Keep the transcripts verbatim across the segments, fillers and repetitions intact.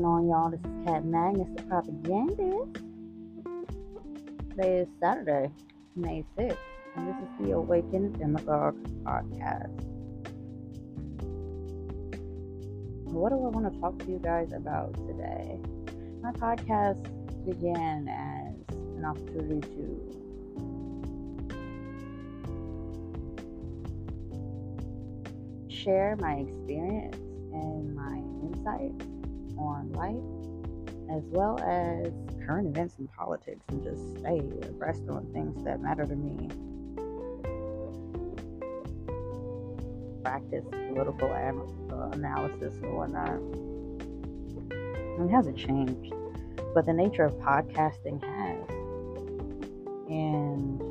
on, y'all? This is Cat Magnus, the propagandist. Today is Saturday, May sixth, and this is the Awakened Demagogue podcast. What do I want to talk to you guys about today? My podcast began as an opportunity to share my experience and my insights on life, as well as current events and politics, and just stay abreast on things that matter to me. Practice political an- uh, analysis and whatnot. It hasn't changed, but the nature of podcasting has. And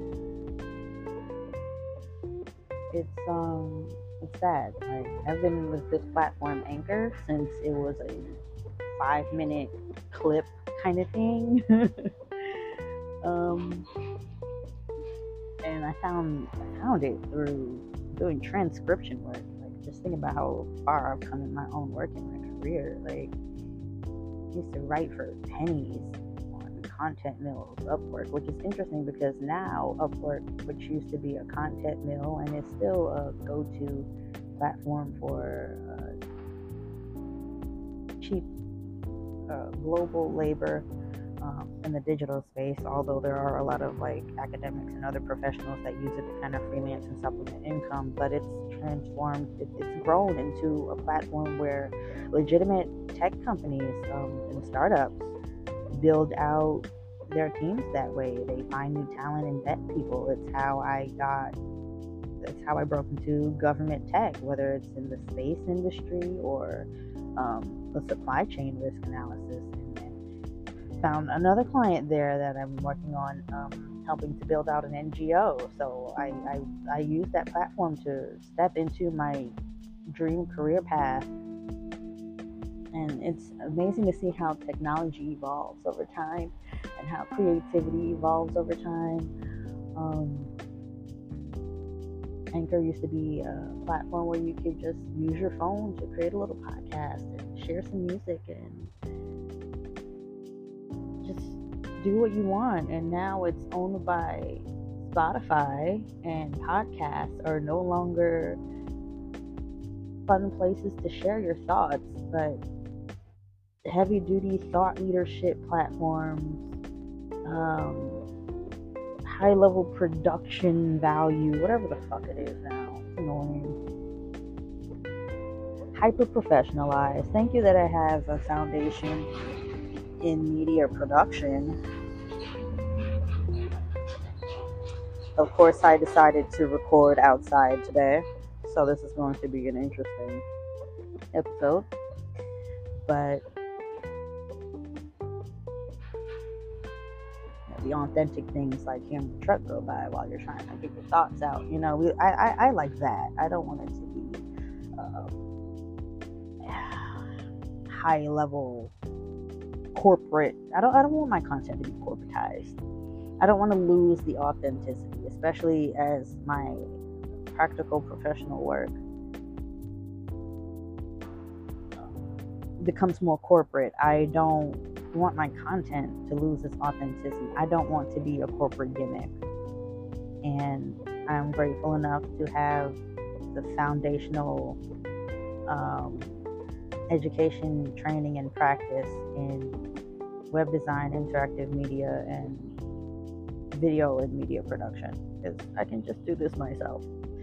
it's um it's sad. Like, I've been with this platform Anchor since it was a five minute clip kind of thing. um, and I found I found it through doing transcription work. Like, just thinking about how far I've come in my own work in my career. Like, I used to write for pennies on content mills, Upwork, which is interesting because now Upwork, which used to be a content mill and is still a go-to platform for uh, cheap uh, global labor um, in the digital space, although there are a lot of like academics and other professionals that use it to kind of freelance and supplement income, but it's transformed, it, it's grown into a platform where legitimate tech companies um, and startups build out their teams that way. They find new talent and vet people. It's how I got That's how I broke into government tech, whether it's in the space industry or um, the supply chain risk analysis. And, and found another client there that I'm working on, um, helping to build out an N G O. So I, I, I use that platform to step into my dream career path. And it's amazing to see how technology evolves over time and how creativity evolves over time. Um, Anchor used to be a platform where you could just use your phone to create a little podcast and share some music and just do what you want. And now it's owned by Spotify, and podcasts are no longer fun places to share your thoughts, but heavy duty thought leadership platforms, um, high level production value, whatever the fuck it is now. It's annoying. Hyper professionalized. Thank you that I have a foundation in media production. Of course, I decided to record outside today, so this is going to be an interesting episode. But the authentic things, like hearing the truck go by while you're trying to get your thoughts out, you know, we, I, I, I like that. I don't want it to be uh, high level corporate. I don't I don't want my content to be corporatized. I don't want to lose the authenticity, especially as my practical professional work becomes more corporate. I don't want my content to lose its authenticity. I don't want to be a corporate gimmick. And I'm grateful enough to have the foundational um, education, training, and practice in web design, interactive media, and video and media production, because I can just do this myself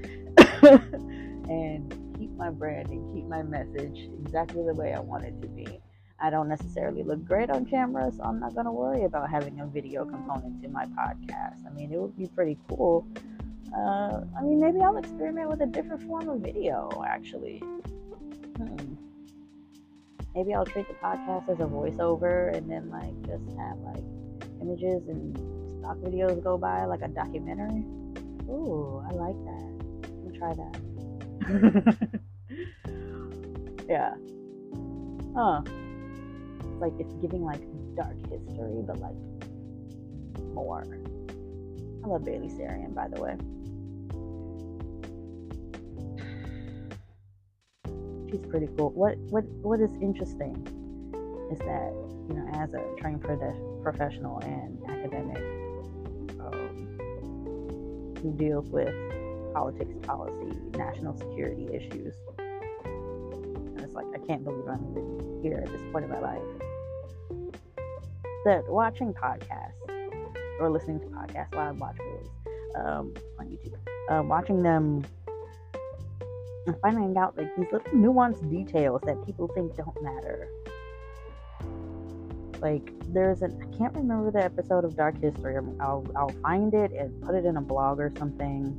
and keep my brand and keep my message exactly the way I want it to be. I don't necessarily look great on camera, so I'm not going to worry about having a video component to my podcast. I mean, it would be pretty cool. Uh, I mean, maybe I'll experiment with a different form of video, actually. Hmm. Maybe I'll treat the podcast as a voiceover and then, like, just have, like, images and stock videos go by, like a documentary. Ooh, I like that. I'm going to try that. Yeah. Huh. Like, it's giving like dark history, but like more. I love Bailey Sarian, by the way. She's pretty cool. What what what is interesting is that, you know, as a trained prof- professional and academic um, who deals with politics, policy, national security issues, and it's like, I can't believe I'm even here at this point in my life, that watching podcasts or listening to podcasts, live watch videos um, on YouTube, um, watching them and finding out like these little nuanced details that people think don't matter. Like there's an I can't remember the episode of Dark History. I mean, I'll I'll find it and put it in a blog or something.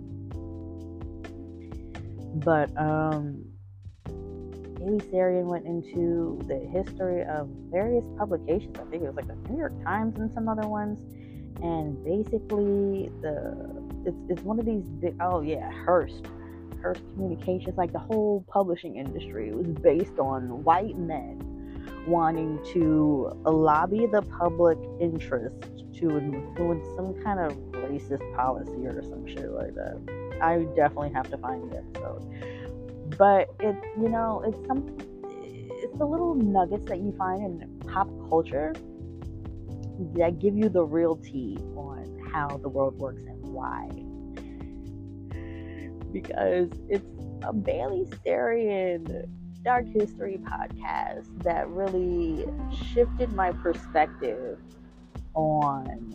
But um, Haley Sarian went into the history of various publications. I think it was like the New York Times and some other ones. And basically, the it's it's one of these big. Oh yeah, Hearst. Hearst Communications, like the whole publishing industry was based on white men wanting to lobby the public interest to influence some kind of racist policy or some shit like that. I definitely have to find the episode. But it, you know, it's some, it's the little nuggets that you find in pop culture that give you the real tea on how the world works and why. Because it's a Bailey Sarian Dark History podcast that really shifted my perspective on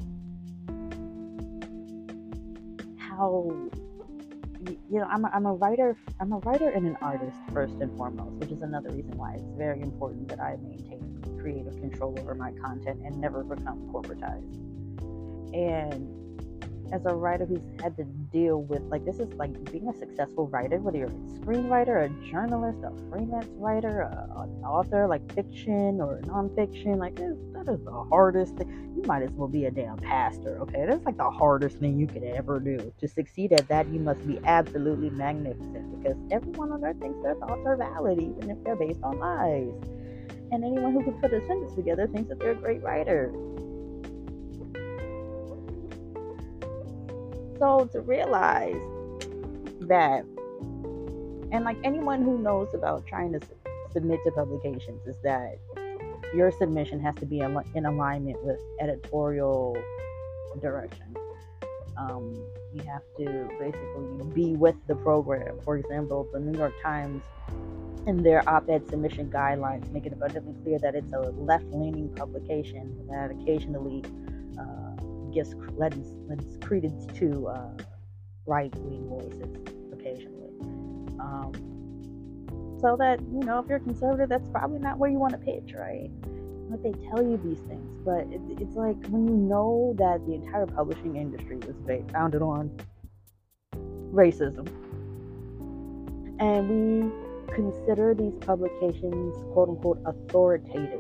how, you know, I'm a, I'm a writer, I'm a writer and an artist first and foremost, which is another reason why it's very important that I maintain creative control over my content and never become corporatized. And as a writer who's had to deal with, like, this is like being a successful writer, whether you're a screenwriter, a journalist, a freelance writer, a, an author, like fiction or nonfiction, like this, that is the hardest thing. You might as well be a damn pastor, okay? That's like the hardest thing you could ever do. To succeed at that, you must be absolutely magnificent, because everyone on earth thinks their thoughts are valid, even if they're based on lies. And anyone who can put a sentence together thinks that they're a great writer. So to realize that, and like anyone who knows about trying to su- submit to publications, is that your submission has to be in, in alignment with editorial direction. Um, you have to basically be with the program. For example, the New York Times, in their op-ed submission guidelines, make it abundantly clear that it's a left-leaning publication that occasionally uh, gives lends, lends credence to uh, right-wing voices occasionally. Um, so that, you know, if you're conservative, that's probably not where you want to pitch, right? But they tell you these things, but it, it's like when you know that the entire publishing industry was ba- founded on racism, and we consider these publications quote-unquote authoritative.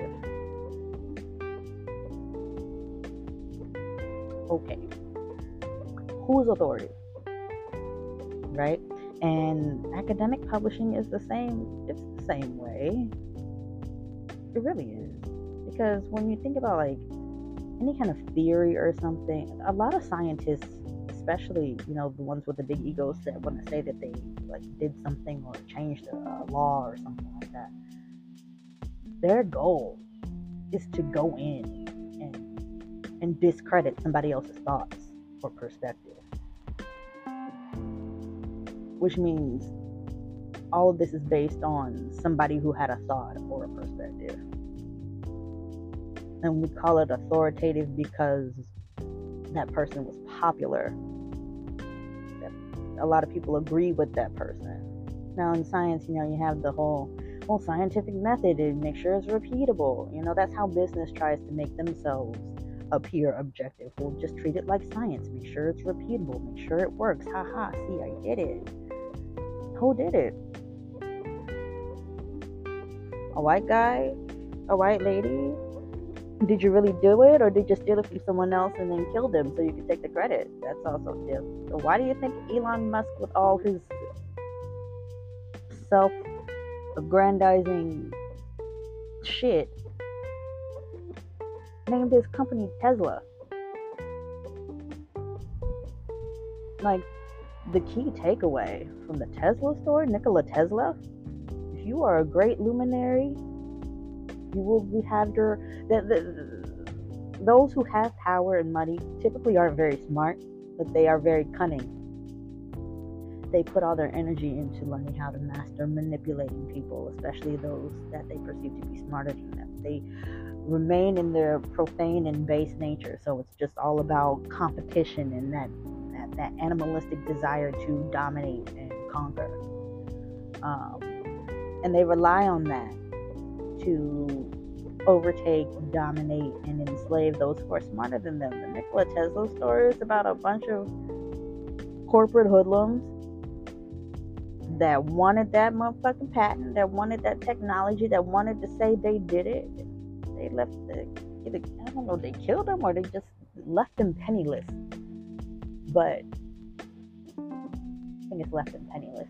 Okay, who's authority, right? And academic publishing is the same. It's the same way. It really is, because when you think about like any kind of theory or something, a lot of scientists, especially, you know, the ones with the big egos that want to say that they like did something or changed a, a law or something like that, their goal is to go in and discredit somebody else's thoughts or perspective. Which means all of this is based on somebody who had a thought or a perspective. And we call it authoritative because that person was popular. That a lot of people agree with that person. Now in science, you know, you have the whole whole scientific method and make sure it's repeatable. You know, that's how business tries to make themselves appear objective. We'll just treat it like science. Make sure it's repeatable. Make sure it works. Haha, see, I did it. Who did it? A white guy? A white lady? Did you really do it, or did you steal it from someone else and then kill them so you could take the credit? That's also different. So why do you think Elon Musk, with all his self-aggrandizing shit, named his company Tesla? Like, the key takeaway from the Tesla story, Nikola Tesla, if you are a great luminary, You will have your the, the, those who have power and money typically aren't very smart, but they are very cunning. They put all their energy into learning how to master manipulating people, especially those that they perceive to be smarter than them. They remain in their profane and base nature, so it's just all about competition and that that, that animalistic desire to dominate and conquer. Um, and they rely on that to overtake, dominate, and enslave those who are smarter than them. The Nikola Tesla story is about a bunch of corporate hoodlums that wanted that motherfucking patent, that wanted that technology, that wanted to say they did it. They left the, either, I don't know, they killed them or they just left them penniless. But I think it's left them penniless.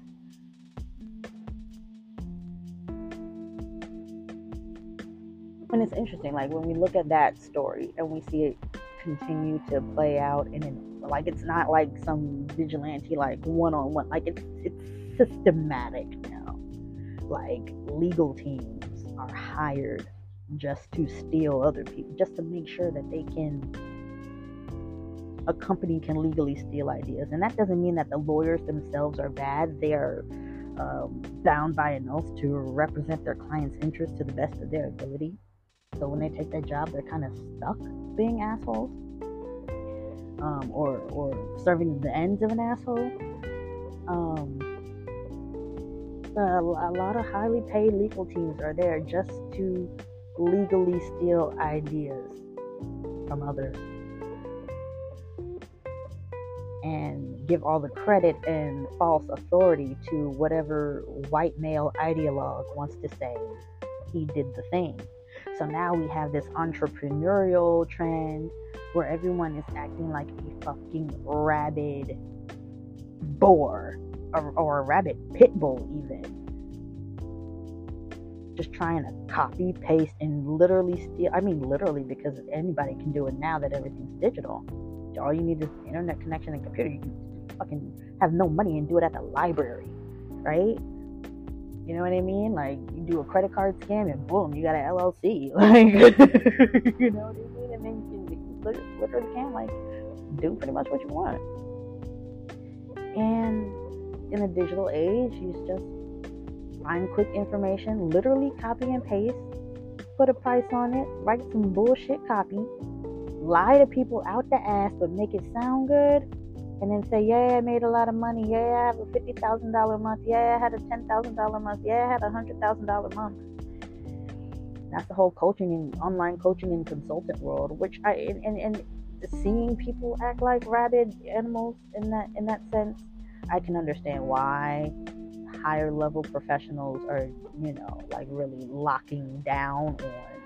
And it's interesting, like when we look at that story and we see it continue to play out, and in, like it's not like some vigilante, like one-on-one, like it's it's systematic now. Like legal teams are hired just to steal other people, just to make sure that they can, a company can legally steal ideas. And that doesn't mean that the lawyers themselves are bad. They are um, bound by an oath to represent their client's interests to the best of their ability. So when they take that job, they're kind of stuck being assholes, um, or or serving the ends of an asshole. Um, a, a lot of highly paid legal teams are there just to legally steal ideas from others and give all the credit and false authority to whatever white male ideologue wants to say he did the thing. So now we have this entrepreneurial trend where everyone is acting like a fucking rabid boar or, or a rabid pit bull even. Just trying to copy, paste, and literally steal. I mean literally, because anybody can do it now that everything's digital. All you need is internet connection and computer. You can fucking have no money and do it at the library, right? You know what I mean? Like, you do a credit card scam and boom, you got an L L C. Like, you know what I mean? And then you, can, you literally can, like, do pretty much what you want. And in a digital age, you just find quick information, literally copy and paste, put a price on it, write some bullshit copy, lie to people out the ass, but make it sound good. And then say, yeah, I made a lot of money. Yeah, I have a fifty thousand dollars a month. Yeah, I had a ten thousand dollars a month. Yeah, I had a one hundred thousand dollars a month. That's the whole coaching and online coaching and consultant world, which I, and, and, and seeing people act like rabid animals in that, in that sense, I can understand why higher level professionals are, you know, like really locking down on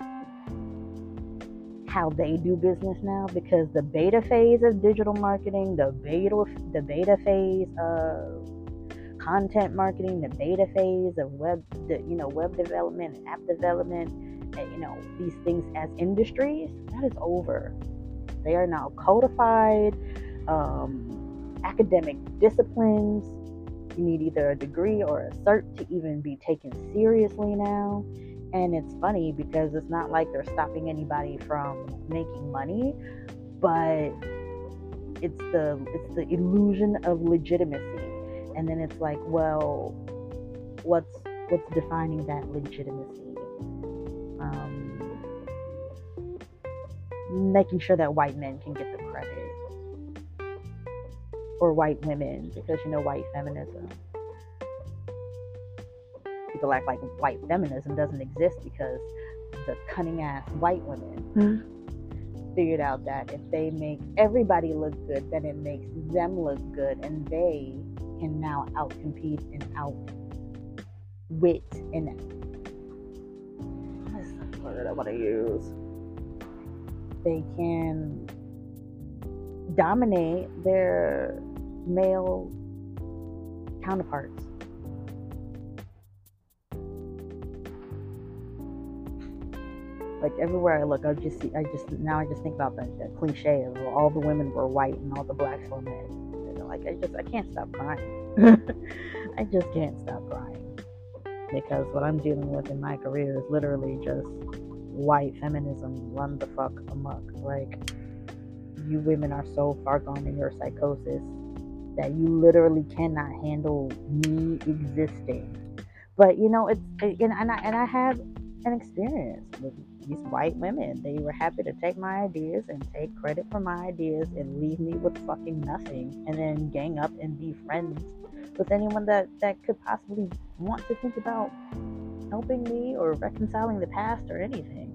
how they do business now, because the beta phase of digital marketing, the beta the beta phase of content marketing, the beta phase of web, the, you know, web development and app development, and, you know, these things as industries, that is over. They are now codified um, academic disciplines. You need either a degree or a cert to even be taken seriously now. And it's funny because it's not like they're stopping anybody from making money, but it's the it's the illusion of legitimacy. And then it's like, well, what's what's defining that legitimacy? Um, making sure that white men can get the credit, or white women, because, you know, white feminism. People act like white feminism doesn't exist because the cunning ass white women mm-hmm. figured out that if they make everybody look good, then it makes them look good, and they can now outcompete and outwit, and what's the word I want to use? They can dominate their male counterparts. Like everywhere I look, I just see, I just now I just think about the, the cliche of all the women were white and all the blacks were men. You know, like I just I can't stop crying. I just can't stop crying, because what I'm dealing with in my career is literally just white feminism run the fuck amok. Like, you women are so far gone in your psychosis that you literally cannot handle me existing. But you know, it's and, and I and I had an experience with these white women. They were happy to take my ideas and take credit for my ideas and leave me with fucking nothing, and then gang up and be friends with anyone that that could possibly want to think about helping me or reconciling the past or anything.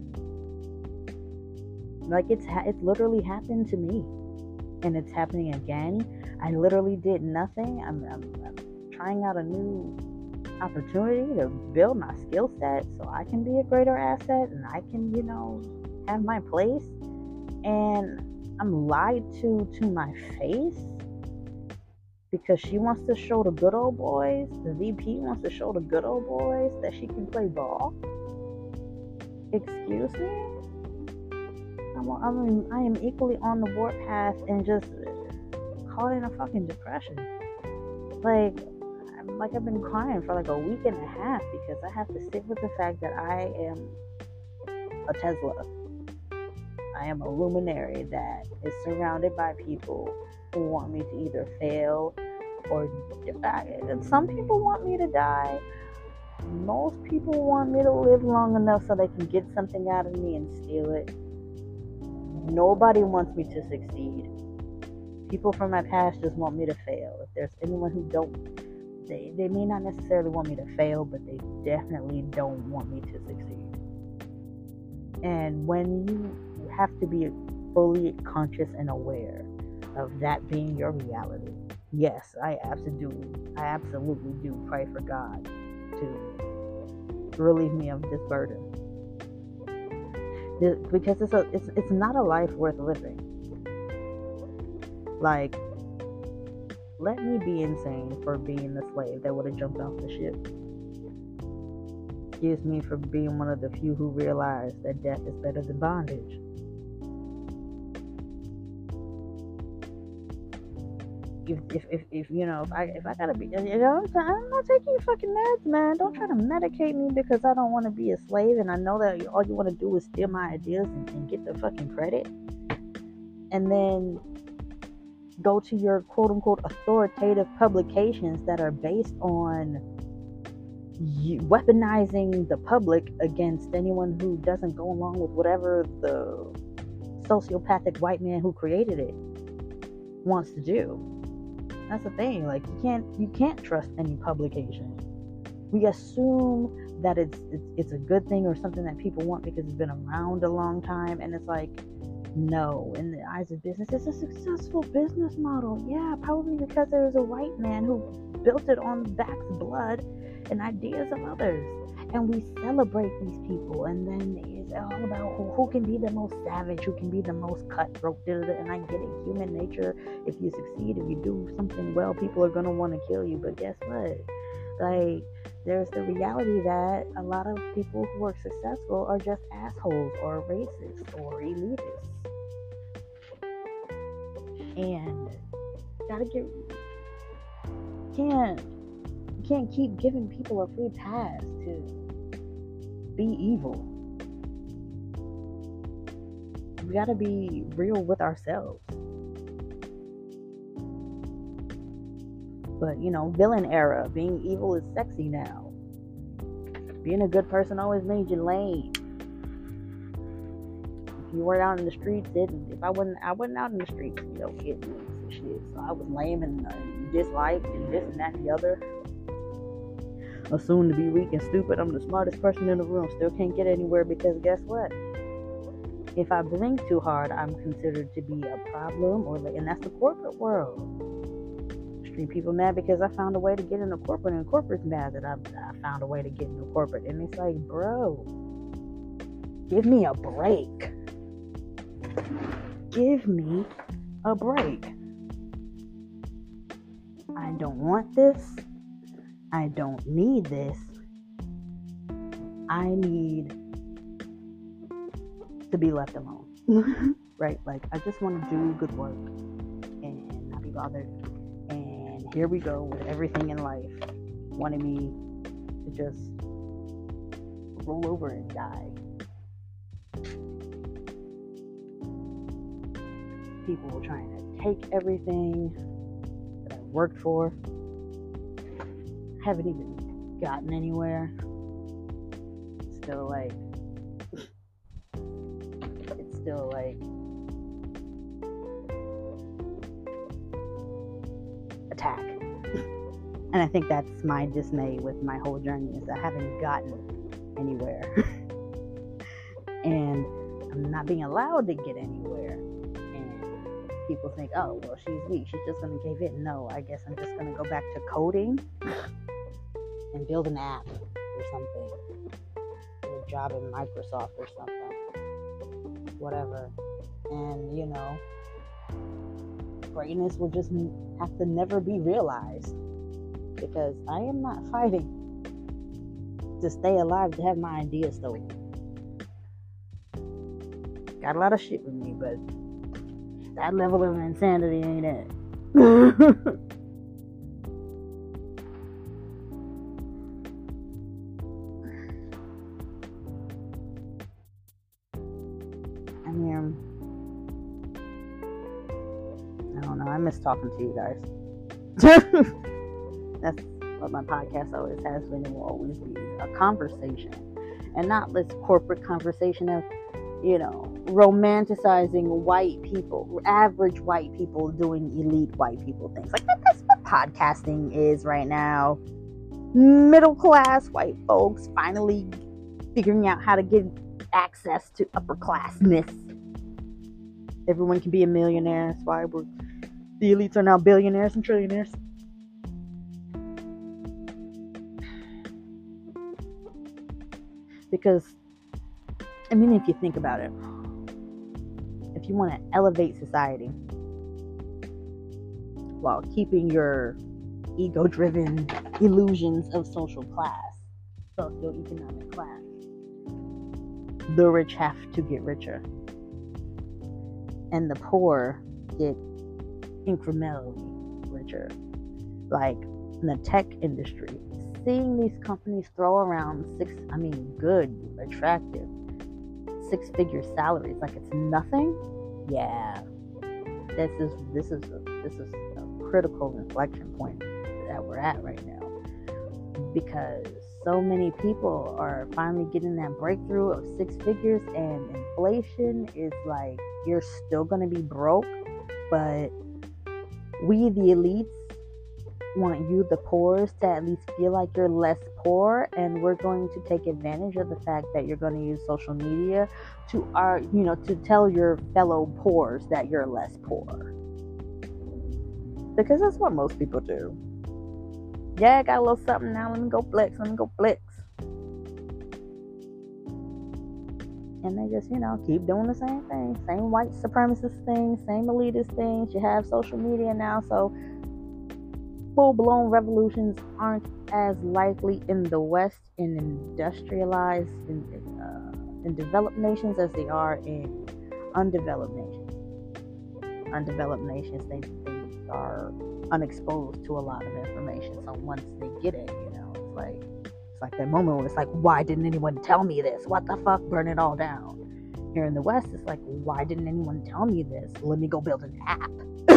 Like, it's ha- it's literally happened to me, and it's happening again. I literally did nothing. I'm, I'm, I'm trying out a new opportunity to build my skill set so I can be a greater asset and I can, you know, have my place. And I'm lied to to my face because she wants to show the good old boys, the V P wants to show the good old boys that she can play ball. Excuse me? I'm, I mean, I am equally on the warpath and just caught in a fucking depression. Like, I'm, like I've been crying for like a week and a half because I have to sit with the fact that I am a Tesla. I am a luminary that is surrounded by people who want me to either fail or die. Some people want me to die. Most people want me to live long enough so they can get something out of me and steal it. Nobody wants me to succeed. People from my past just want me to fail. If there's anyone who don't, they, they may not necessarily want me to fail, but they definitely don't want me to succeed. And when you have to be fully conscious and aware of that being your reality, yes, I absolutely, I absolutely do pray for God to relieve me of this burden. Because it's a, it's, it's not a life worth living. Like, let me be insane for being the slave that would have jumped off the ship. Excuse me for being one of the few who realized that death is better than bondage. If, if, if, if you know, if I, if I gotta be, you know, I'm not taking fucking meds, man. Don't try to medicate me because I don't want to be a slave and I know that all you want to do is steal my ideas and, and get the fucking credit. And then go to your quote unquote authoritative publications that are based on you weaponizing the public against anyone who doesn't go along with whatever the sociopathic white man who created it wants to do. That's the thing. Like, you can't you can't trust any publication. We assume that it's, it's it's a good thing or something that people want because it's been around a long time, and it's like, no, in the eyes of business, it's a successful business model. Yeah, probably because there was a white man who built it on the back's blood and ideas of others. And we celebrate these people, and then it's all about who, who can be the most savage, who can be the most cutthroat. And I get it, human nature. If you succeed, if you do something well, people are gonna want to kill you. But guess what? Like, there's the reality that a lot of people who are successful are just assholes or racist or elitists. And gotta get can't can't keep giving people a free pass to be evil. We gotta be real with ourselves. But, you know, villain era, being evil is sexy now. Being a good person always made you lame. If you weren't out in the streets, didn't if I wasn't I wasn't out in the streets, you know, getting and shit. So I was lame and uh, disliked and this and that and the other. Assumed to be weak and stupid. I'm the smartest person in the room. Still can't get anywhere because guess what? If I blink too hard, I'm considered to be a problem, or and that's the corporate world. Street people mad because I found a way to get into corporate, and corporate's mad that I, I found a way to get into corporate. And it's like, bro, give me a break. Give me a break. I don't want this. I don't need this. I need to be left alone. Right? Like, I just want to do good work and not be bothered. And here we go with everything in life wanting me to just roll over and die. People were trying to take everything that I worked for. Haven't even gotten anywhere. Still like, it's still like attack. And I think that's my dismay with my whole journey, is I haven't gotten anywhere. And I'm not being allowed to get anywhere. And people think, oh, well, she's weak. She's just going to give in. No, I guess I'm just going to go back to coding and build an app or something. Get a job in Microsoft or something. Whatever. And, you know, greatness will just have to never be realized. Because I am not fighting to stay alive to have my ideas stolen. Got a lot of shit with me, but that level of insanity ain't it. I mean, I don't know. I miss talking to you guys. That's what my podcast always has been and will always be, a conversation. And not this corporate conversation of, you know, romanticizing white people, average white people doing elite white people things. Like, that's what podcasting is right now. Middle class white folks finally figuring out how to get access to upper classness. Everyone can be a millionaire. That's why we're, the elites are now billionaires and trillionaires. Because, I mean, if you think about it, if you want to elevate society while keeping your ego-driven illusions of social class, socioeconomic class, the rich have to get richer. And the poor get incrementally richer. Like in the tech industry, seeing these companies throw around six, I mean, good, attractive, six-figure salaries like it's nothing. Yeah, this is this is a, this is a critical inflection point that we're at right now, because so many people are finally getting that breakthrough of six figures, and inflation is like, you're still gonna be broke, but we, the elites, want you, the poors, to at least feel like you're less poor, and we're going to take advantage of the fact that you're going to use social media to our, you know, to tell your fellow poors that you're less poor, because that's what most people do. Yeah, I got a little something now, let me go flex, let me go flex. And they just, you know, keep doing the same thing, same white supremacist things, same elitist things. You have social media now, so full-blown revolutions aren't as likely in the West, in industrialized, in, uh, in developed nations, as they are in undeveloped nations. Undeveloped nations, they, they are unexposed to a lot of information. So once they get it, you know, it's like it's like that moment where it's like, why didn't anyone tell me this? What the fuck? Burn it all down. Here in the West, it's like, why didn't anyone tell me this? Let me go build an app.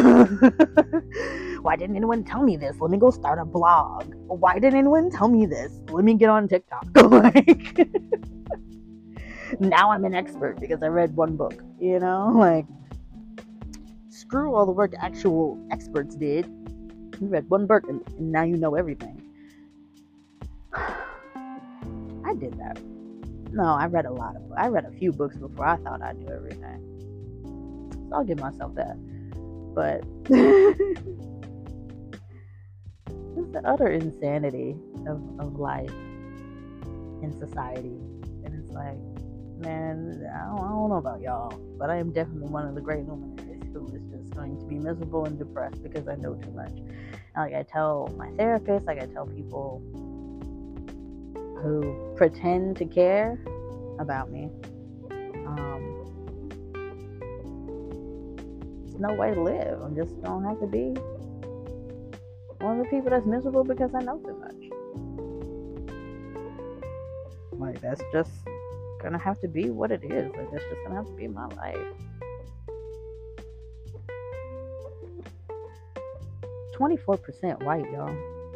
Why didn't anyone tell me this? Let me go start a blog. Why didn't anyone tell me this? Let me get on TikTok. Like, now I'm an expert because I read one book, you know? Like, screw all the work actual experts did. You read one book and, and now you know everything. I did that. No, I read a lot of books. I read a few books before I thought I knew everything. So I'll give myself that. But just the utter insanity of, of life in society. And it's like, man, I don't, I don't know about y'all, but I am definitely one of the great luminaries who is just going to be miserable and depressed because I know too much. And like I tell my therapist, like I tell people who pretend to care about me, um, it's no way to live. I'm just gonna have to be one of the people that's miserable because I know too much. Like, that's just gonna have to be what it is. Like, that's just gonna have to be my life. twenty-four percent white, y'all.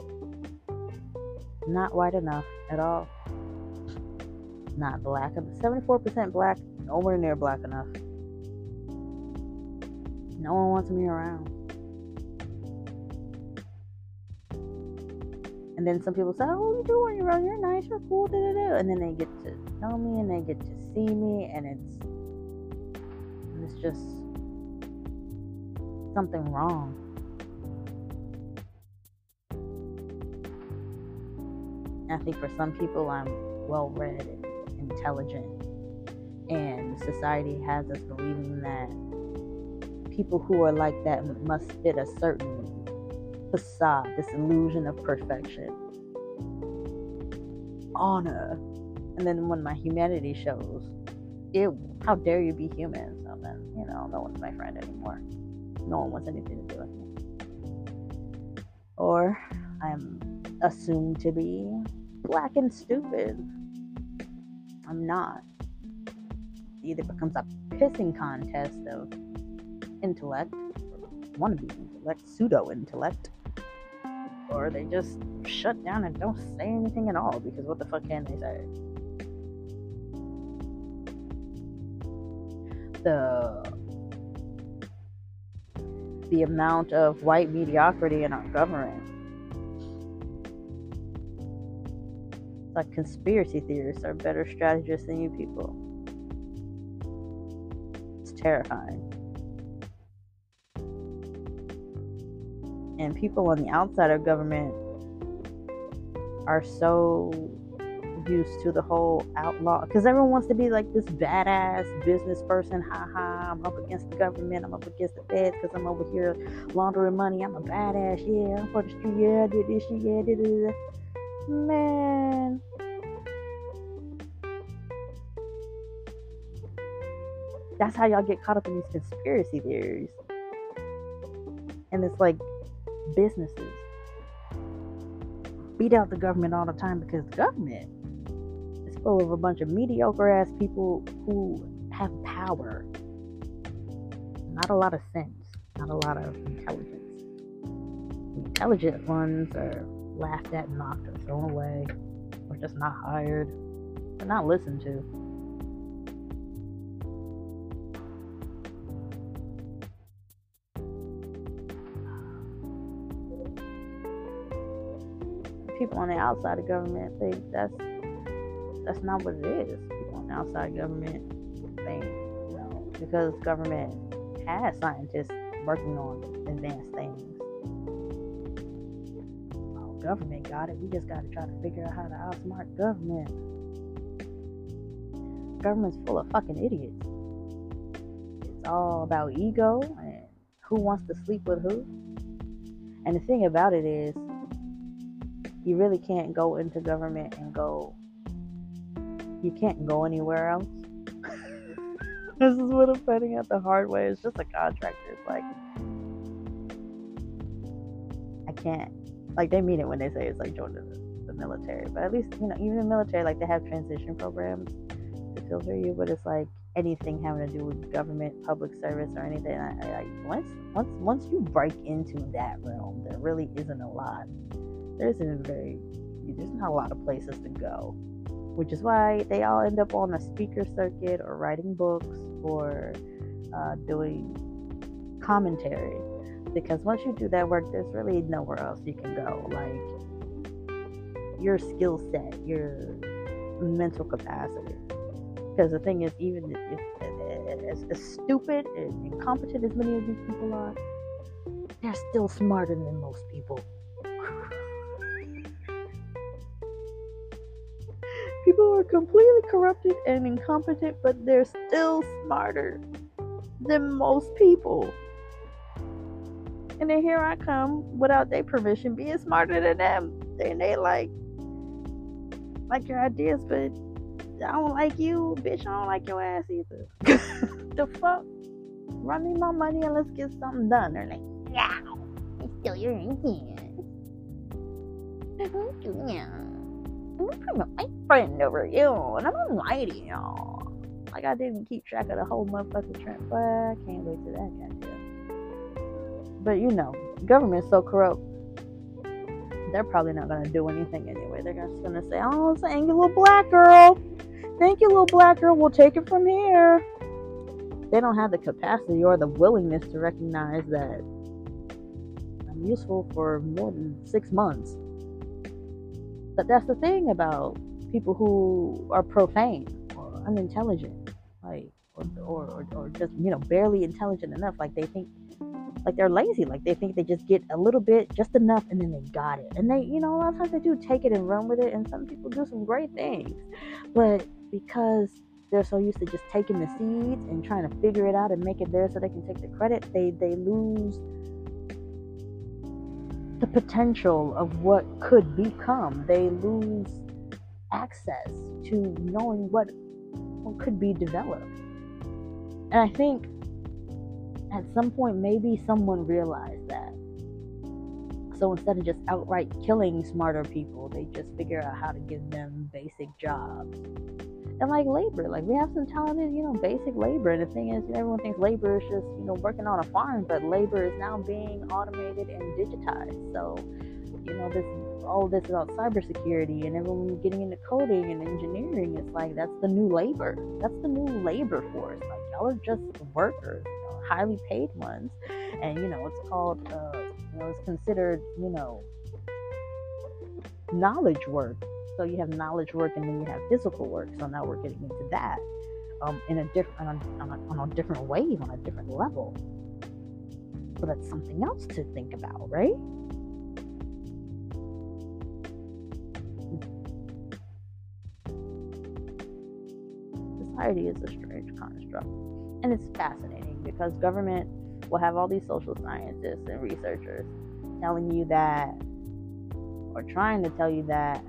Not white enough at all. Not black enough. seventy-four percent black, nowhere near black enough. No one wants me around. And then some people say, oh, you do when you're around, you're nice, you're cool, da, da, da. And then they get to know me and they get to see me, and it's and it's just something wrong. I think for some people I'm well-read and intelligent, and society has us believing that people who are like that must fit a certain facade, this illusion of perfection, honor, and then when my humanity shows, ew, how dare you be human? So then, you know, no one's my friend anymore. No one wants anything to do with me. Or I'm assumed to be black and stupid. I'm not. It either becomes a pissing contest of intellect, wannabe intellect, pseudo-intellect, or they just shut down and don't say anything at all, because what the fuck can they say? The the amount of white mediocrity in our government. It's like conspiracy theorists are better strategists than you people. It's terrifying. And people on the outside of government are so used to the whole outlaw, because everyone wants to be like this badass business person. Ha ha, I'm up against the government, I'm up against the feds because I'm over here laundering money. I'm a badass, yeah, I'm for the street, yeah, I did this shit, yeah, I did this. Man, that's how y'all get caught up in these conspiracy theories. And it's like businesses beat out the government all the time because the government is full of a bunch of mediocre ass people who have power. Not a lot of sense, not a lot of intelligence. The intelligent ones are laughed at, knocked, or thrown away, or just not hired, or not listened to. People on the outside of government think that's that's not what it is. People on the outside of government think, you know, because government has scientists working on advanced things. Oh, government got it. We just got to try to figure out how to outsmart government. Government's full of fucking idiots. It's all about ego and who wants to sleep with who. And the thing about it is, you really can't go into government and go, you can't go anywhere else. This is what I'm finding out the hard way. It's just a contractor. It's like, I can't, like, they mean it when they say it's like joining the, the military. But at least, you know, even the military, like, they have transition programs to filter you. But it's like anything having to do with government, public service, or anything. I, I, I, once, once, once you break into that realm, there really isn't a lot. There isn't very, there's not a lot of places to go, which is why they all end up on a speaker circuit or writing books or uh, doing commentary, because once you do that work, there's really nowhere else you can go. Like, your skill set, your mental capacity, because the thing is, even if, if as, as stupid and incompetent as many of these people are, they're still smarter than most people. People are completely corrupted and incompetent, but they're still smarter than most people. And then here I come, without their permission, being smarter than them. And they like, like your ideas, but I don't like you, bitch. I don't like your ass either. The fuck? Run me my money and let's get something done. They're like, yeah, it's still your idea. Yeah. I'm my friend over you, and I'm gonna lie to y'all. Like, I didn't keep track of the whole motherfucking trip, but I can't wait till that goddamn But you know, government's so corrupt, they're probably not going to do anything anyway. They're just going to say, oh, thank you, little black girl. Thank you, little black girl. We'll take it from here. They don't have the capacity or the willingness to recognize that I'm useful for more than six months. But that's the thing about people who are profane or unintelligent, like, or, or, or, or just, you know, barely intelligent enough. Like, they think, like, they're lazy. Like, they think they just get a little bit, just enough, and then they got it. And they, you know, a lot of times they do take it and run with it, and some people do some great things. But because they're so used to just taking the seeds and trying to figure it out and make it theirs so they can take the credit, they, they lose the potential of what could become. They lose access to knowing what, what could be developed. And I think at some point maybe someone realized that. So instead of just outright killing smarter people, they just figure out how to give them basic jobs. And like labor, like we have some talented, you know, basic labor. And the thing is, you know, everyone thinks labor is just, you know, working on a farm, but labor is now being automated and digitized. So, you know, this all this about cybersecurity and everyone getting into coding and engineering. It's like that's the new labor. That's the new labor force. Like y'all are just workers, you know, highly paid ones, and you know, it's called, uh, you know, it's considered, you know, knowledge work. So you have knowledge work and then you have physical work. So now we're getting into that um, in a different, on a, on, a, on a different wave, on a different level. So that's something else to think about, right? Society is a strange construct, and it's fascinating because government will have all these social scientists and researchers telling you that, or trying to tell you that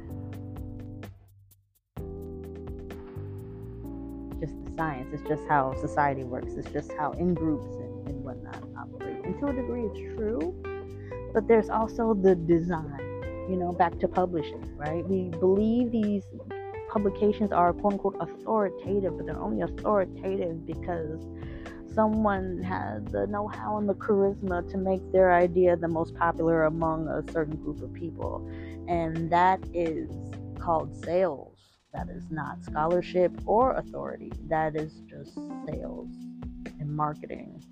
just the science, it's just how society works, it's just how in groups and, and whatnot operate. And to a degree it's true, but there's also the design, you know, back to publishing, right? We believe these publications are quote unquote authoritative, but they're only authoritative because someone has the know-how and the charisma to make their idea the most popular among a certain group of people. And that is called sales. That is not scholarship or authority. That is just sales and marketing.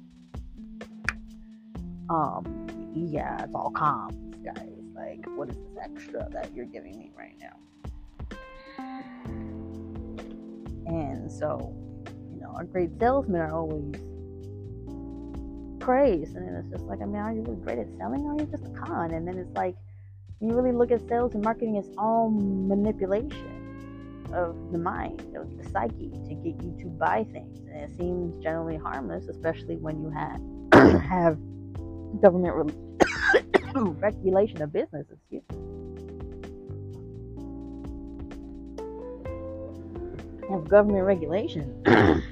Um, yeah, it's all comms, guys. Like, what is this extra that you're giving me right now? And so, you know, our great salesmen are always praised. And then it's just like, I mean, are you really great at selling, or are you just a con? And then it's like, when you really look at sales and marketing, it's all manipulation of the mind, of the psyche, to get you to buy things. And it seems generally harmless, especially when you have have government re- regulation of business. Excuse me. Have government regulation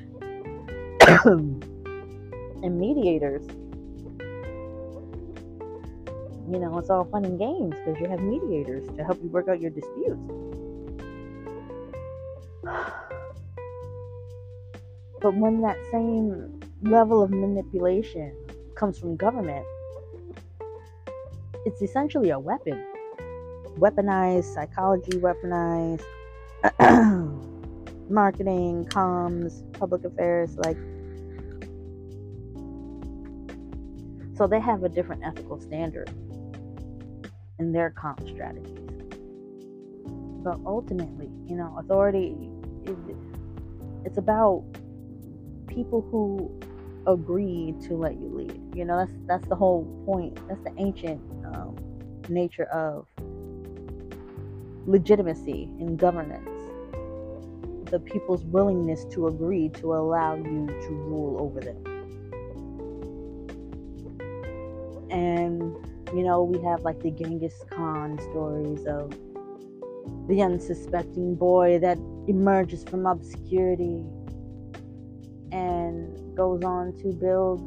and mediators. You know, it's all fun and games because you have mediators to help you work out your disputes. But when that same level of manipulation comes from government, it's essentially a weapon. Weaponized psychology, weaponized marketing, comms, public affairs, like, so they have a different ethical standard in their comp strategies. But ultimately, you know, authority is, it's about people who agree to let you lead. You know, that's that's the whole point. That's the ancient um, nature of legitimacy in governance. The people's willingness to agree to allow you to rule over them. And, you know, we have like the Genghis Khan stories of the unsuspecting boy that emerges from obscurity and goes on to build,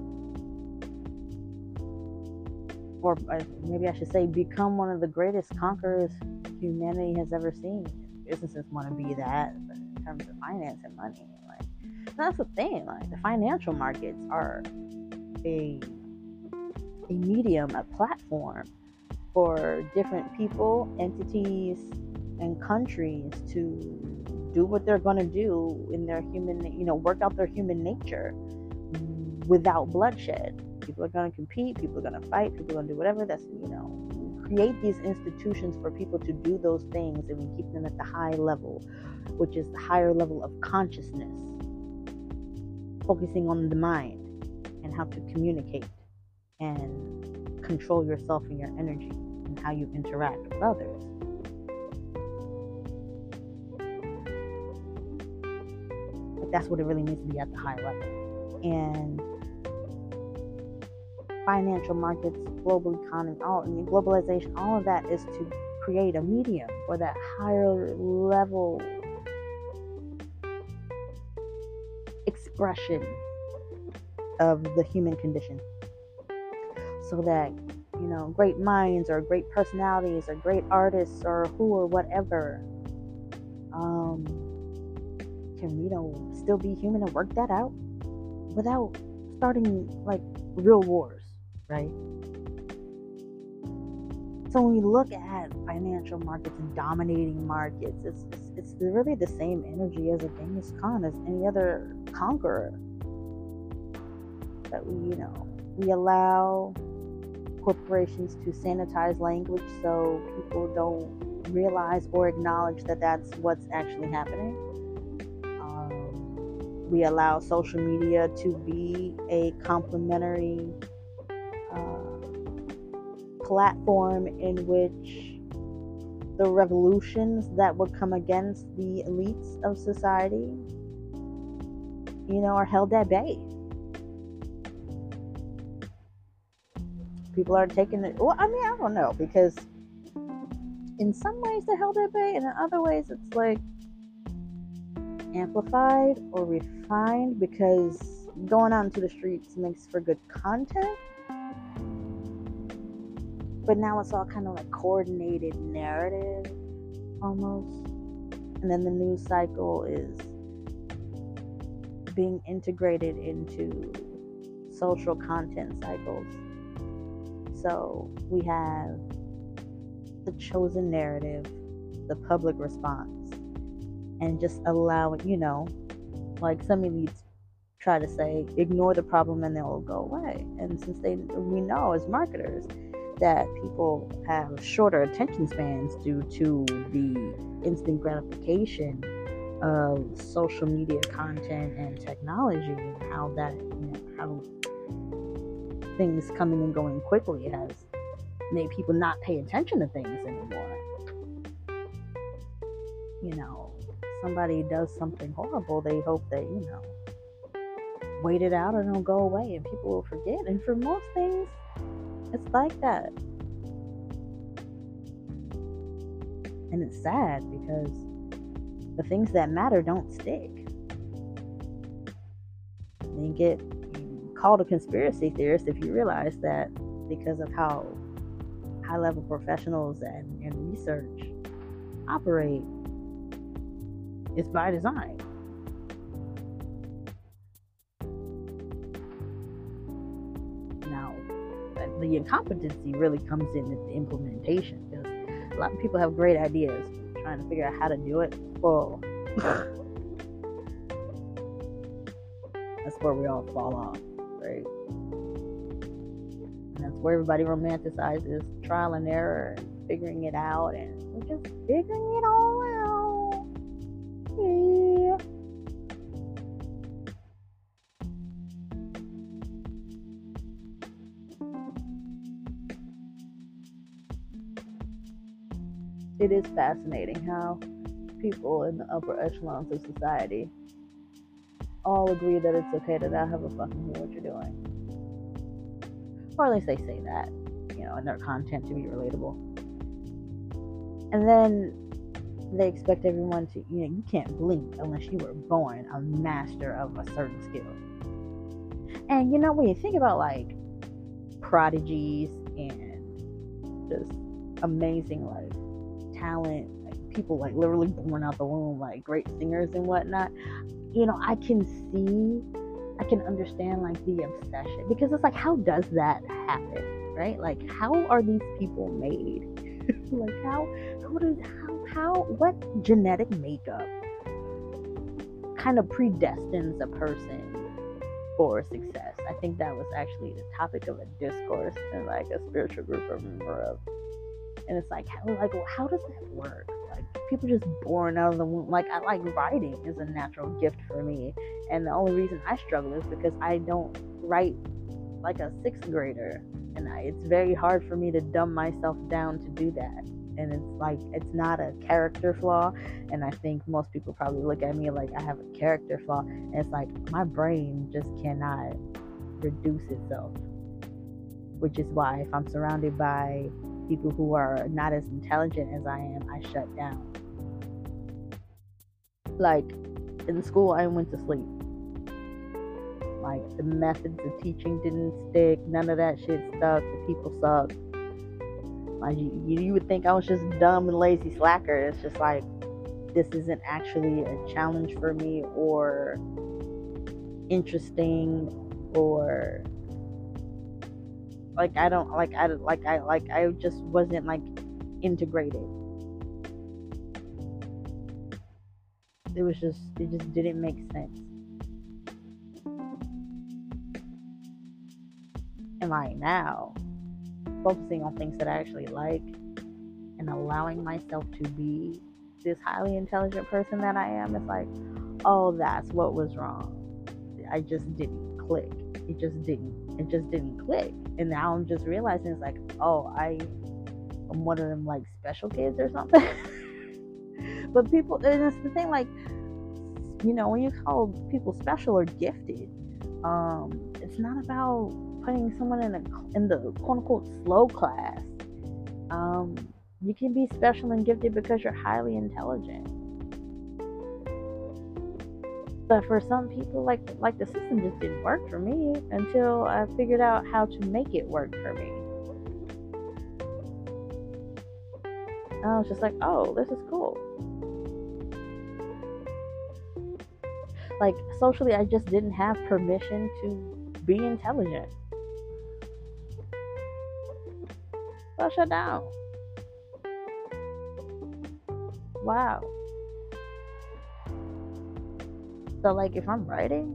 or maybe I should say become, one of the greatest conquerors humanity has ever seen. Businesses want to be that, but in terms of finance and money, like, that's the thing. Like, the financial markets are a a medium, a platform for different people, entities, and countries to do what they're going to do in their human, you know, work out their human nature without bloodshed. People are going to compete, people are going to fight, people are going to do whatever. That's, you know, create these institutions for people to do those things, and we keep them at the high level, which is the higher level of consciousness, focusing on the mind and how to communicate and control yourself and your energy and how you interact with others. But that's what it really needs to be at the high level. And financial markets, global economy, all I mean, globalization, all of that is to create a medium for that higher level expression of the human condition, so that, you know, great minds or great personalities or great artists or who or whatever um, can, you know, still be human and work that out without starting like real wars, right? So when we look at financial markets and dominating markets, it's, it's it's really the same energy as a Genghis Khan, as any other conqueror. That we, you know, we allow corporations to sanitize language so people don't realize or acknowledge that that's what's actually happening. Um, we allow social media to be a complementary uh, platform in which the revolutions that would come against the elites of society, you know, are held at bay. People are taking it. Well, I mean, I don't know, because in some ways they're held at bay, and in other ways it's like amplified or refined, because going out into the streets makes for good content. But now it's all kind of like coordinated narrative almost. And then the news cycle is being integrated into social content cycles. So we have the chosen narrative, the public response, and just allow it, you know, like some elites try to say, ignore the problem and they'll go away. And since they, we know as marketers that people have shorter attention spans due to the instant gratification of social media content and technology, and how that, you know, how things coming and going quickly has made people not pay attention to things anymore. You know, somebody does something horrible, they hope that, you know, wait it out and it'll go away and people will forget. And for most things, it's like that. And it's sad because the things that matter don't stick. You get called a conspiracy theorist if you realize that because of how high-level professionals and, and research operate, it's by design. Now, the incompetency really comes in at the implementation, because a lot of people have great ideas, trying to figure out how to do it. Well, that's where we all fall off, right? And that's where everybody romanticizes trial and error and figuring it out, and we're just figuring it all out. Yeah. It is fascinating how people in the upper echelons of society all agree that it's okay to not have a fucking clue what you're doing. Or at least they say that, you know, in their content to be relatable. And then they expect everyone to, you know, you can't blink unless you were born a master of a certain skill. And, you know, when you think about, like, prodigies and just amazing, like, talent, like, people, like, literally born out the womb, like, great singers and whatnot, you know, I can see, I can understand, like, the obsession. Because it's like, how does that happen? right? Like, how are these people made? Like, how, how does, how, how, what genetic makeup kind of predestines a person for success? I think that was actually the topic of a discourse in like a spiritual group I remember of. And it's like, how, like, well, how does that work? Like, people just born out of the womb. Like, I like writing is a natural gift for me. And the only reason I struggle is because I don't write like a sixth grader. And I, it's very hard for me to dumb myself down to do that. And it's like, it's not a character flaw. And I think most people probably look at me like I have a character flaw. And it's like, my brain just cannot reduce itself. Which is why if I'm surrounded by people who are not as intelligent as I am, I shut down. Like, in school, I went to sleep. Like, the methods of teaching didn't stick. None of that shit stuck. The people sucked. Like, you, you would think I was just dumb and lazy slacker. It's just like, this isn't actually a challenge for me or interesting or like I don't like I like I like I just wasn't like integrated. It was just it just didn't make sense. And like now, focusing on things that I actually like and allowing myself to be this highly intelligent person that I am, it's like, oh, that's what was wrong. I just didn't click. It just didn't. It just didn't click. And now I'm just realizing it's like, oh, I, I'm one of them like special kids or something. But people, and it's the thing, like, you know, when you call people special or gifted, um, it's not about putting someone in a in the quote unquote slow class. Um, you can be special and gifted because you're highly intelligent. But for some people, like like the system just didn't work for me until I figured out how to make it work for me. And I was just like, oh, this is cool. Like, socially, I just didn't have permission to be intelligent. So I shut down. Wow. So, like, if I'm writing,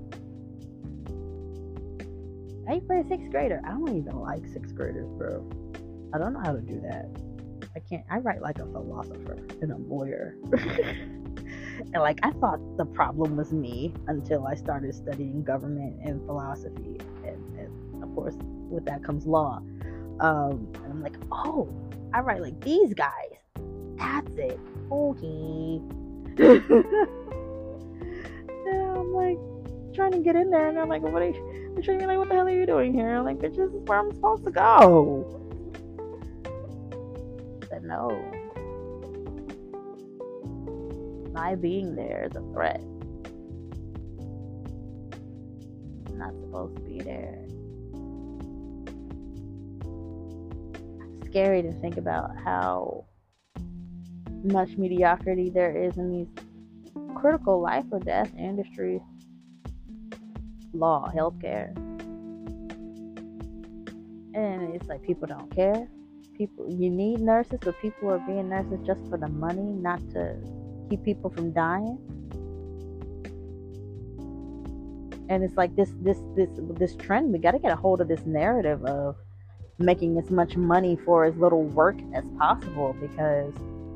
I play a sixth grader. I don't even like sixth graders, bro. I don't know how to do that. I can't. I write like a philosopher and a lawyer. And, like, I thought the problem was me until I started studying government and philosophy. And, and of course, with that comes law. Um, and I'm like, oh, I write like these guys. That's it. Okay. I'm like trying to get in there, and I'm like, what are you? I'm trying to be like, what the hell are you doing here? I'm like, bitch, this is where I'm supposed to go. But no, my being there is a threat. I'm not supposed to be there. It's scary to think about how much mediocrity there is in these critical life or death industries. Law, healthcare. And it's like people don't care. People, you need nurses, but people are being nurses just for the money, not to keep people from dying. And it's like this this this this trend. We got to get a hold of this narrative of making as much money for as little work as possible, because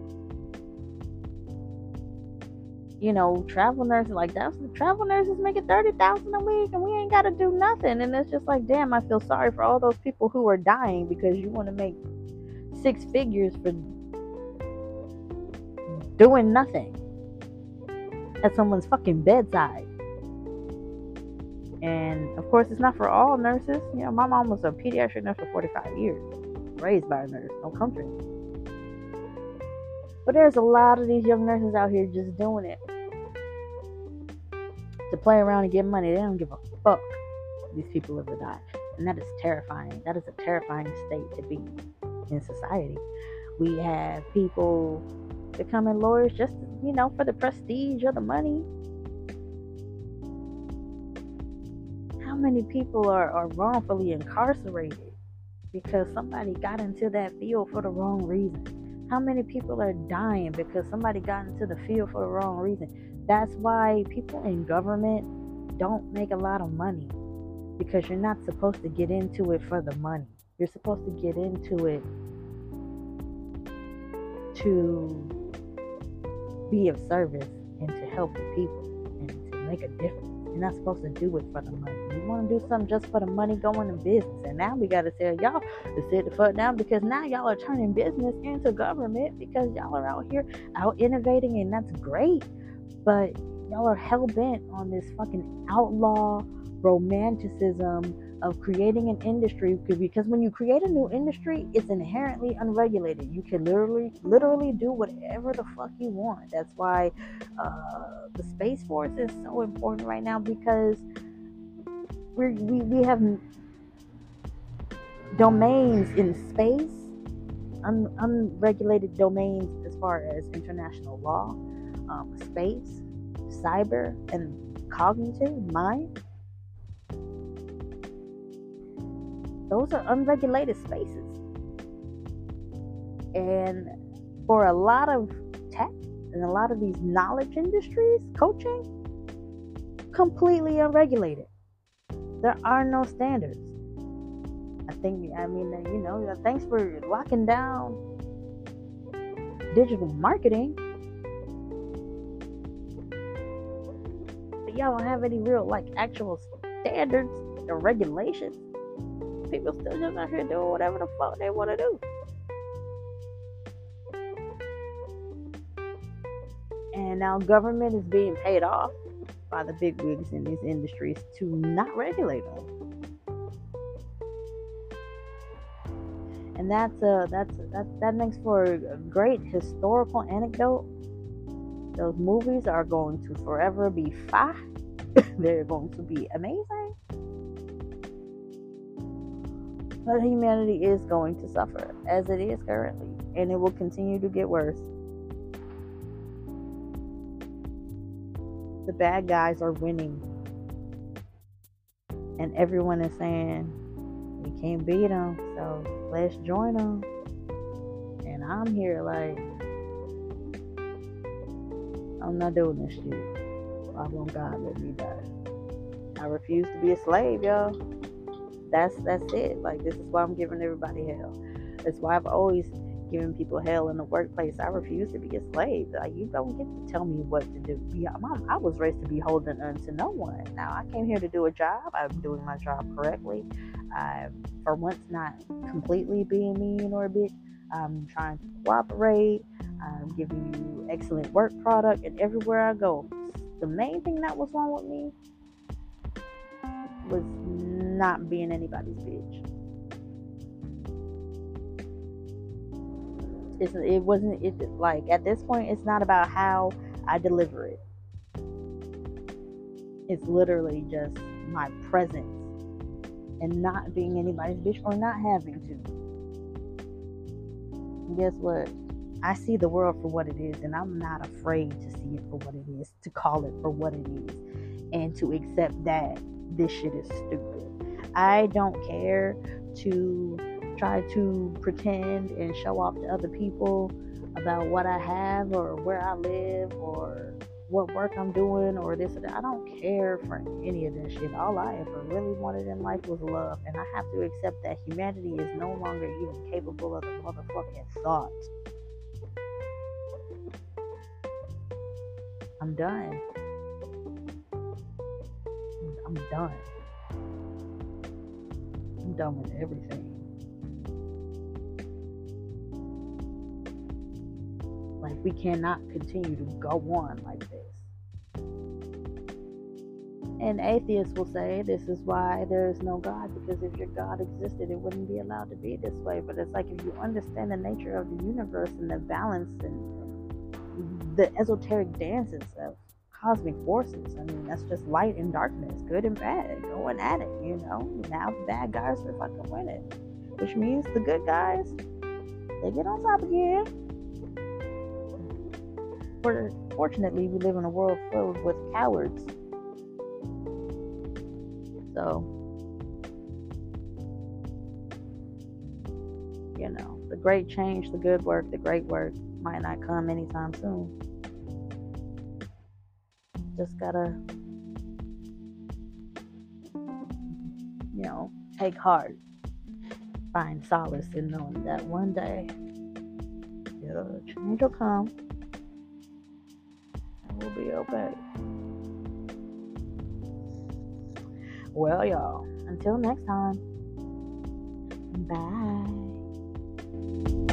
you know, travel nurses, like that's travel nurses making thirty thousand a week, and we ain't got to do nothing. And it's just like, damn, I feel sorry for all those people who are dying because you want to make six figures for doing nothing at someone's fucking bedside. And of course, it's not for all nurses. You know, my mom was a pediatric nurse for forty-five years, raised by a nurse, no country. But there's a lot of these young nurses out here just doing it to play around and get money. They don't give a fuck. These people live or die. And that is terrifying. That is a terrifying state to be in society. We have people becoming lawyers just, you know, for the prestige or the money. How many people are, are wrongfully incarcerated because somebody got into that field for the wrong reason? How many people are dying because somebody got into the field for the wrong reason? That's why people in government don't make a lot of money, because you're not supposed to get into it for the money. You're supposed to get into it to be of service and to help the people and to make a difference. You're not supposed to do it for the money. You want to do something just for the money, go into business. And now we got to tell y'all to sit the fuck down, because now y'all are turning business into government, because y'all are out here out innovating, and that's great. But y'all are hell bent on this fucking outlaw romanticism of creating an industry, because when you create a new industry, it's inherently unregulated. You can literally literally do whatever the fuck you want. That's why uh, the Space Force is so important right now, because we're, we we have domains in space, un, unregulated domains as far as international law, um, space, cyber, and cognitive mind. Those are unregulated spaces. And for a lot of tech and a lot of these knowledge industries, coaching, completely unregulated. There are no standards. I think, I mean, you know, thanks for locking down digital marketing. But y'all don't have any real, like, actual standards or regulations. People still just out here doing whatever the fuck they want to do. And now government is being paid off by the big wigs in these industries to not regulate them. And that's a, that's a, that that makes for a great historical anecdote. Those movies are going to forever be fire. They're going to be amazing. But humanity is going to suffer, as it is currently, and it will continue to get worse. The bad guys are winning, and everyone is saying, we can't beat them, so let's join them. And I'm here like, I'm not doing this shit. Why won't God let me die? I refuse to be a slave, y'all. That's that's it. Like, this is why I'm giving everybody hell. That's why I've always given people hell in the workplace. I refuse to be a slave. Like, you don't get to tell me what to do. Yeah, mom, I was raised to be holding on to no one. Now I came here to do a job. I'm doing my job correctly. I'm, for once, not completely being mean or a bitch. I'm trying to cooperate. I'm giving you excellent work product, and everywhere I go, the main thing that was wrong with me was not being anybody's bitch. It's, it wasn't, it, like, at this point, it's not about how I deliver it. It's literally just my presence and not being anybody's bitch or not having to. And guess what? I see the world for what it is, and I'm not afraid to see it for what it is, to call it for what it is, and to accept that this shit is stupid. I don't care to try to pretend and show off to other people about what I have or where I live or what work I'm doing or this or that. I don't care for any of that shit. All I ever really wanted in life was love, and I have to accept that humanity is no longer even capable of the motherfucking thought. I'm done. I'm done. I'm done with everything. Like, we cannot continue to go on like this. And atheists will say this is why there is no God, because if your God existed, it wouldn't be allowed to be this way. But it's like, if you understand the nature of the universe and the balance and the esoteric dances of cosmic forces, I mean, that's just light and darkness, good and bad, going at it, you know. Now the bad guys are fucking winning, which means the good guys, they get on top again. For, fortunately, we live in a world filled with cowards. So, you know, the great change, the good work, the great work might not come anytime soon. Just gotta, you know, take heart, find solace in knowing that one day, you know, the change will come and we'll be okay. Well, y'all, until next time, bye.